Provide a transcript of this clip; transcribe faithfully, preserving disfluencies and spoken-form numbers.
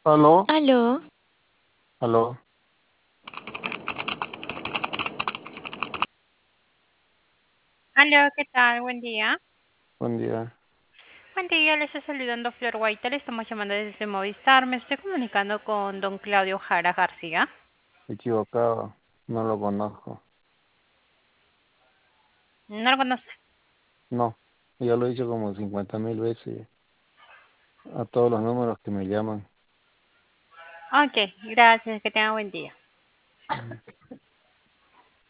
Aló, Aló, aló, Aló, ¿qué tal? Buen día. buen día. Buen día, le está saludando Flor Guaita, le estamos llamando desde Movistar. Me estoy comunicando con don Claudio Jara García. Equivocado, no lo conozco. No lo conoce. No, ya lo he dicho como cincuenta mil veces a todos los números que me llaman. Ok, gracias, que tenga buen día.